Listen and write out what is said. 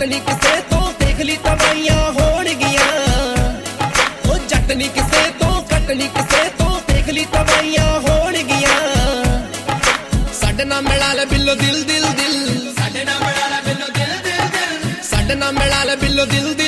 ਨੀ ਕਿਸੇ ਤੋਂ ਦੇਖ ਲਈ ਤਵਾਈਆਂ ਹੋਣਗੀਆਂ ਉਹ ਜੱਟ ਨੀ ਕਿਸੇ ਤੋਂ ਕੱਟ ਨੀ ਕਿਸੇ ਤੋਂ ਦੇਖ ਲਈ ਤਵਾਈਆਂ ਹੋਣਗੀਆਂ ਸਾਡੇ ਨਾਲ ਮਿਲਾ ਲੈ ਬਿੱਲੋ ਦਿਲ ਦਿਲ ਦਿਲ ਸਾਡੇ ਨਾਲ ਮਿਲਾ ਲੈ ਬਿੱਲੋ ਦਿਲ ਦਿਲ ਦਿਲ ਸਾਡੇ ਨਾਲ ਮਿਲਾ ਲੈ ਬਿੱਲੋ ਦਿਲ